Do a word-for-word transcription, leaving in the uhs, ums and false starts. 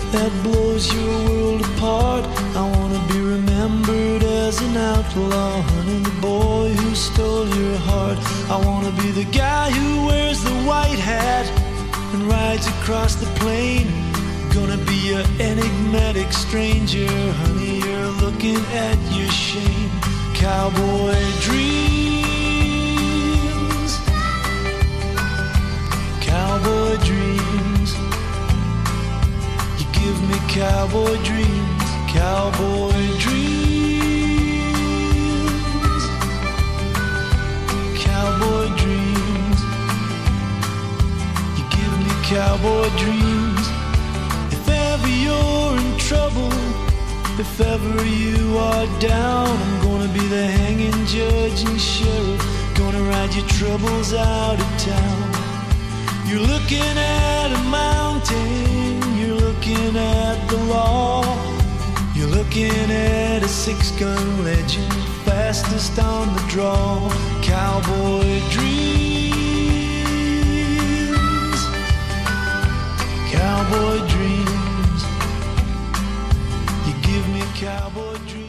that blows your world apart. I wanna be remembered as an outlaw, honey, the boy who stole your heart. I wanna be the guy who wears the white hat and rides across the plain. Gonna be an enigmatic stranger, honey, you're looking at your shame. Cowboy dreams, cowboy dreams. You give me cowboy dreams, cowboy dreams, cowboy dreams. You give me cowboy dreams. If ever you're in trouble, if ever you are down, I'm gonna be the hanging judge and sheriff, gonna ride your troubles out of town. You're looking at a mountain, you're looking at the law, you're looking at a six-gun legend, fastest on the draw. Cowboy dreams, cowboy dreams. You give me cowboy dreams.